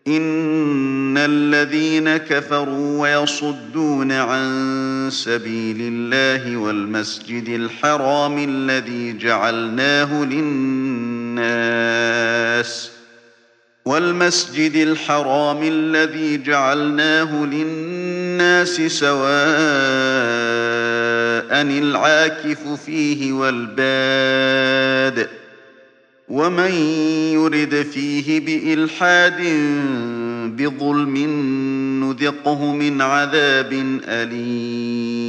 إن الذين كفروا ويصدون عن سبيل الله والمسجد الحرام الذي جعلناه للناس سواء العاكف فيه والباد ومن يرد فيه بإلحاد بظلم نذقه من عذاب أليم